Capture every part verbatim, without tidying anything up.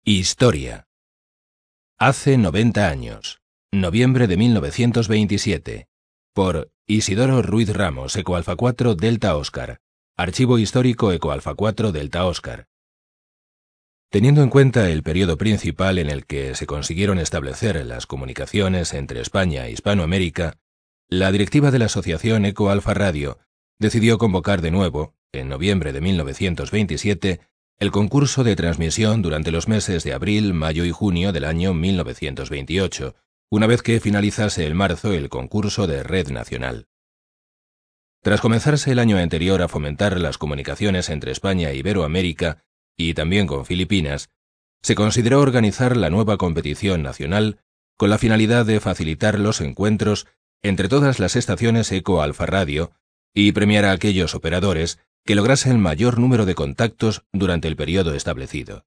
Historia. Hace noventa años, noviembre de mil novecientos veintisiete, por Isidoro Ruiz Ramos, Ecoalfa cuatro Delta Oscar, Archivo Histórico Ecoalfa cuatro Delta Oscar. Teniendo en cuenta el periodo principal en el que se consiguieron establecer las comunicaciones entre España e Hispanoamérica, la directiva de la Asociación Ecoalfa Radio decidió convocar de nuevo, en noviembre de mil novecientos veintisiete, el concurso de transmisión durante los meses de abril, mayo y junio del año mil novecientos veintiocho, una vez que finalizase en marzo el concurso de Red Nacional. Tras comenzarse el año anterior a fomentar las comunicaciones entre España e Iberoamérica, y también con Filipinas, se consideró organizar la nueva competición nacional con la finalidad de facilitar los encuentros entre todas las estaciones Ecoalfa Radio y premiar a aquellos operadores que lograsen el mayor número de contactos durante el periodo establecido.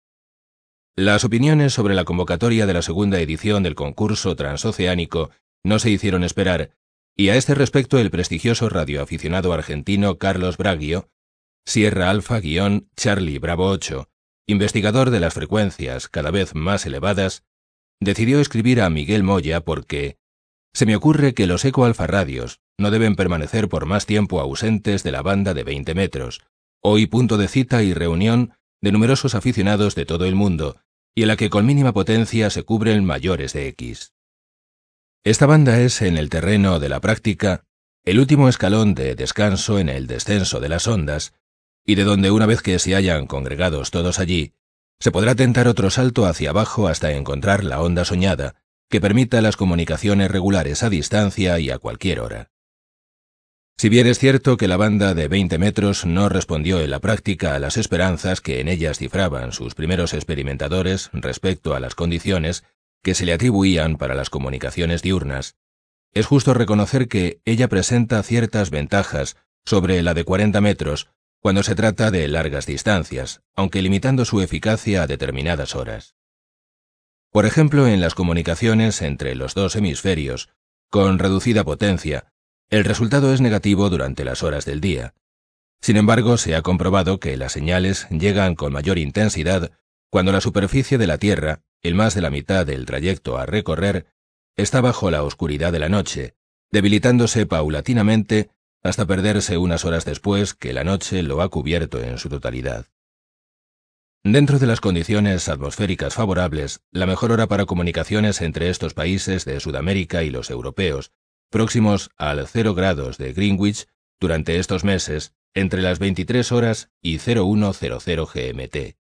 Las opiniones sobre la convocatoria de la segunda edición del concurso transoceánico no se hicieron esperar, y a este respecto el prestigioso radioaficionado argentino Carlos Braghio, Sierra Alfa-Charlie Bravo ocho, investigador de las frecuencias cada vez más elevadas, decidió escribir a Miguel Moya porque «Se me ocurre que los Ecoalfa Radios no deben permanecer por más tiempo ausentes de la banda de veinte metros, hoy punto de cita y reunión de numerosos aficionados de todo el mundo, y en la que con mínima potencia se cubren mayores de X. Esta banda es, en el terreno de la práctica, el último escalón de descanso en el descenso de las ondas, y de donde una vez que se hayan congregados todos allí, se podrá tentar otro salto hacia abajo hasta encontrar la onda soñada, que permita las comunicaciones regulares a distancia y a cualquier hora. Si bien es cierto que la banda de veinte metros no respondió en la práctica a las esperanzas que en ellas cifraban sus primeros experimentadores respecto a las condiciones que se le atribuían para las comunicaciones diurnas, es justo reconocer que ella presenta ciertas ventajas sobre la de cuarenta metros cuando se trata de largas distancias, aunque limitando su eficacia a determinadas horas. Por ejemplo, en las comunicaciones entre los dos hemisferios, con reducida potencia, el resultado es negativo durante las horas del día. Sin embargo, se ha comprobado que las señales llegan con mayor intensidad cuando la superficie de la Tierra, en más de la mitad del trayecto a recorrer, está bajo la oscuridad de la noche, debilitándose paulatinamente hasta perderse unas horas después que la noche lo ha cubierto en su totalidad. Dentro de las condiciones atmosféricas favorables, la mejor hora para comunicaciones entre estos países de Sudamérica y los europeos, próximos al cero grados de Greenwich, durante estos meses, entre las veintitrés horas y cero uno cero cero G M T.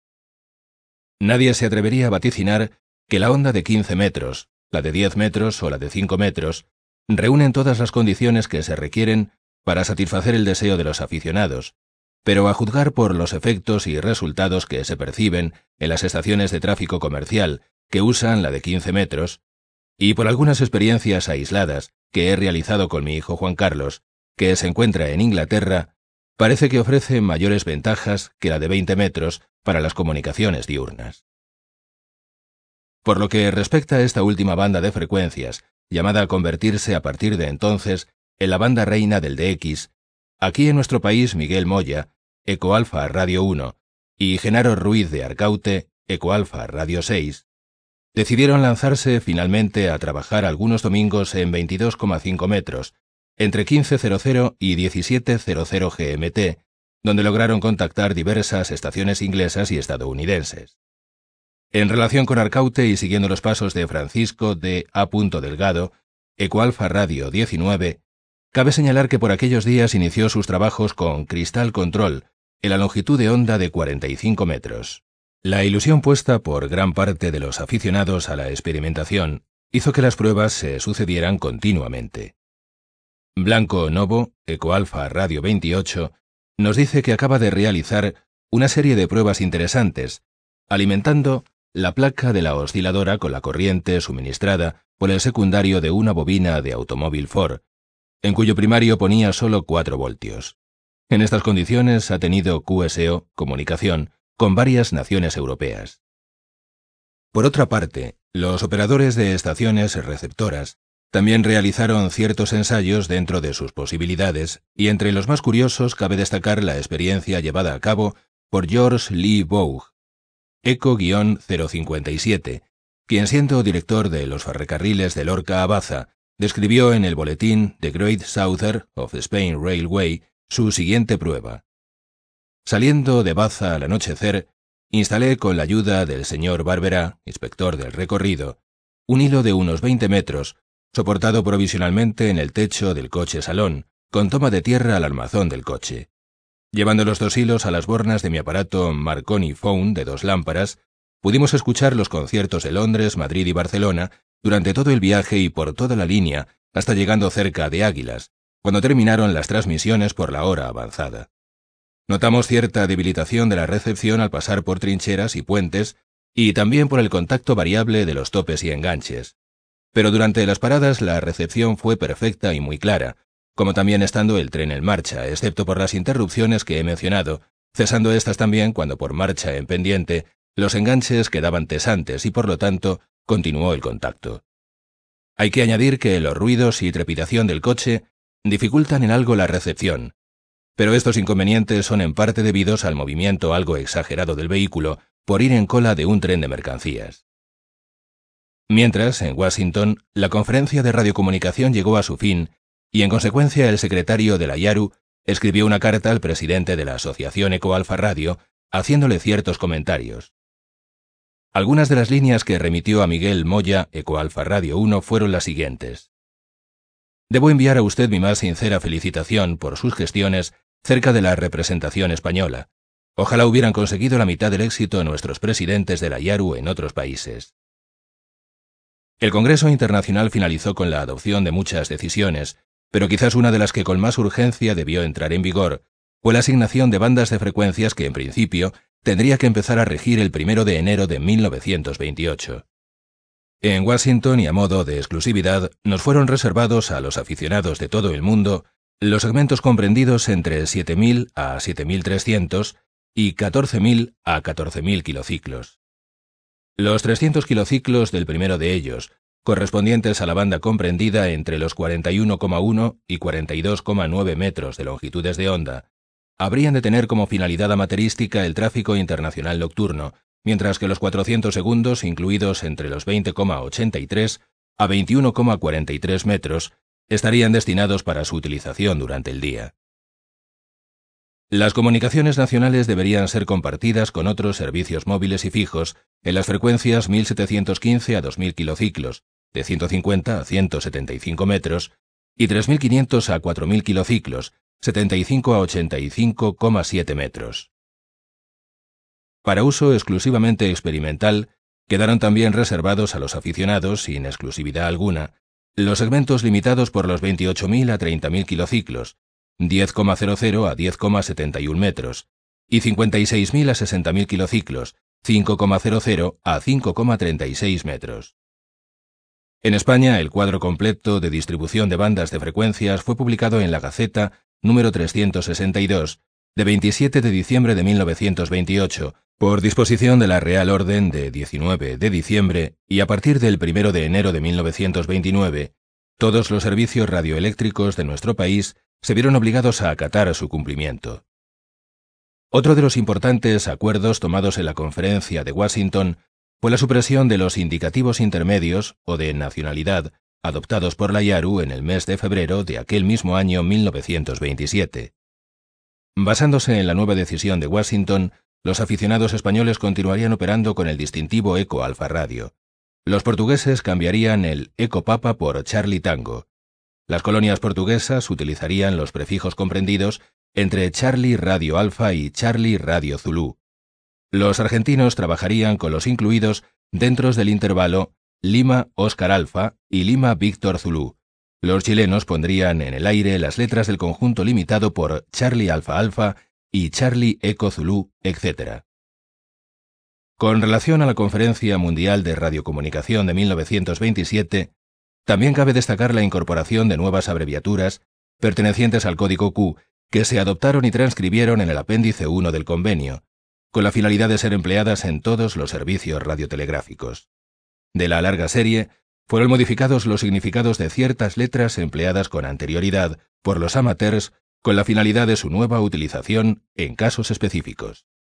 Nadie se atrevería a vaticinar que la onda de quince metros, la de diez metros o la de cinco metros, reúnen todas las condiciones que se requieren para satisfacer el deseo de los aficionados, pero a juzgar por los efectos y resultados que se perciben en las estaciones de tráfico comercial que usan la de quince metros, y por algunas experiencias aisladas que he realizado con mi hijo Juan Carlos, que se encuentra en Inglaterra, parece que ofrece mayores ventajas que la de veinte metros para las comunicaciones diurnas. Por lo que respecta a esta última banda de frecuencias, llamada a convertirse a partir de entonces en la banda reina del D X, aquí en nuestro país Miguel Moya, Ecoalfa Radio uno, y Genaro Ruiz de Arcaute, Ecoalfa Radio seis, decidieron lanzarse finalmente a trabajar algunos domingos en veintidós coma cinco metros, entre quince cero cero y diecisiete cero cero G M T, donde lograron contactar diversas estaciones inglesas y estadounidenses. En relación con Arcaute y siguiendo los pasos de Francisco de A. Delgado, Ecoalfa Radio diecinueve, cabe señalar que por aquellos días inició sus trabajos con Cristal Control, en la longitud de onda de cuarenta y cinco metros. La ilusión puesta por gran parte de los aficionados a la experimentación hizo que las pruebas se sucedieran continuamente. Blanco Novo, Ecoalfa Radio veintiocho, nos dice que acaba de realizar una serie de pruebas interesantes, alimentando la placa de la osciladora con la corriente suministrada por el secundario de una bobina de automóvil Ford, en cuyo primario ponía solo cuatro voltios. En estas condiciones ha tenido Q S O, comunicación, con varias naciones europeas. Por otra parte, los operadores de estaciones receptoras también realizaron ciertos ensayos dentro de sus posibilidades, y entre los más curiosos cabe destacar la experiencia llevada a cabo por George Lee Bough, ECO cero cincuenta y siete, quien siendo director de los ferrocarriles de Lorca a Baza, describió en el boletín The Great Southern of Spain Railway su siguiente prueba. Saliendo de Baza al anochecer, instalé con la ayuda del señor Barberá, inspector del recorrido, un hilo de unos veinte metros, soportado provisionalmente en el techo del coche salón, con toma de tierra al armazón del coche. Llevando los dos hilos a las bornas de mi aparato Marconi Phone de dos lámparas, pudimos escuchar los conciertos de Londres, Madrid y Barcelona durante todo el viaje y por toda la línea, hasta llegando cerca de Águilas, cuando terminaron las transmisiones por la hora avanzada. Notamos cierta debilitación de la recepción al pasar por trincheras y puentes, y también por el contacto variable de los topes y enganches. Pero durante las paradas la recepción fue perfecta y muy clara, como también estando el tren en marcha, excepto por las interrupciones que he mencionado, cesando estas también cuando por marcha en pendiente los enganches quedaban tesantes y por lo tanto continuó el contacto. Hay que añadir que los ruidos y trepidación del coche dificultan en algo la recepción, pero estos inconvenientes son en parte debidos al movimiento algo exagerado del vehículo por ir en cola de un tren de mercancías. Mientras, en Washington, la conferencia de radiocomunicación llegó a su fin y en consecuencia el secretario de la IARU escribió una carta al presidente de la Asociación Eco Alfa Radio haciéndole ciertos comentarios. Algunas de las líneas que remitió a Miguel Moya, Eco Alfa Radio uno, fueron las siguientes. Debo enviar a usted mi más sincera felicitación por sus gestiones cerca de la representación española. Ojalá hubieran conseguido la mitad del éxito nuestros presidentes de la IARU en otros países. El Congreso Internacional finalizó con la adopción de muchas decisiones, pero quizás una de las que con más urgencia debió entrar en vigor fue la asignación de bandas de frecuencias que en principio tendría que empezar a regir el primero de enero de mil novecientos veintiocho. En Washington y a modo de exclusividad nos fueron reservados a los aficionados de todo el mundo los segmentos comprendidos entre siete mil a siete mil trescientos y catorce mil a catorce mil kilociclos. Los trescientos kilociclos del primero de ellos, correspondientes a la banda comprendida entre los cuarenta y uno coma uno y cuarenta y dos coma nueve metros de longitudes de onda, habrían de tener como finalidad amaterística el tráfico internacional nocturno, mientras que los cuatrocientos segundos, incluidos entre los veinte coma ochenta y tres a veintiuno coma cuarenta y tres metros, estarían destinados para su utilización durante el día. Las comunicaciones nacionales deberían ser compartidas con otros servicios móviles y fijos en las frecuencias mil setecientos quince a dos mil kilociclos, de ciento cincuenta a ciento setenta y cinco metros, y tres mil quinientos a cuatro mil kilociclos, setenta y cinco a ochenta y cinco coma siete metros. Para uso exclusivamente experimental, quedaron también reservados a los aficionados, sin exclusividad alguna, los segmentos limitados por los veintiocho mil a treinta mil kilociclos, diez coma cero cero a diez coma setenta y uno metros, y cincuenta y seis mil a sesenta mil kilociclos, cinco coma cero cero a cinco coma treinta y seis metros. En España, el cuadro completo de distribución de bandas de frecuencias fue publicado en la Gaceta número trescientos sesenta y dos, de veintisiete de diciembre de mil novecientos veintiocho, por disposición de la Real Orden de diecinueve de diciembre, y a partir del primero de enero de mil novecientos veintinueve, todos los servicios radioeléctricos de nuestro país se vieron obligados a acatar su cumplimiento. Otro de los importantes acuerdos tomados en la Conferencia de Washington fue la supresión de los indicativos intermedios o de nacionalidad adoptados por la IARU en el mes de febrero de aquel mismo año mil novecientos veintisiete. Basándose en la nueva decisión de Washington, los aficionados españoles continuarían operando con el distintivo Eco Alfa Radio. Los portugueses cambiarían el Eco Papa por Charlie Tango. Las colonias portuguesas utilizarían los prefijos comprendidos entre Charlie Radio Alfa y Charlie Radio Zulu. Los argentinos trabajarían con los incluidos dentro del intervalo Lima Oscar Alfa y Lima Víctor Zulu. Los chilenos pondrían en el aire las letras del conjunto limitado por Charlie Alfa Alfa y Charlie Eco Zulu, etcétera. Con relación a la Conferencia Mundial de Radiocomunicación de mil novecientos veintisiete, también cabe destacar la incorporación de nuevas abreviaturas pertenecientes al código Q que se adoptaron y transcribieron en el apéndice uno del convenio, con la finalidad de ser empleadas en todos los servicios radiotelegráficos. De la larga serie, fueron modificados los significados de ciertas letras empleadas con anterioridad por los amateurs con la finalidad de su nueva utilización en casos específicos.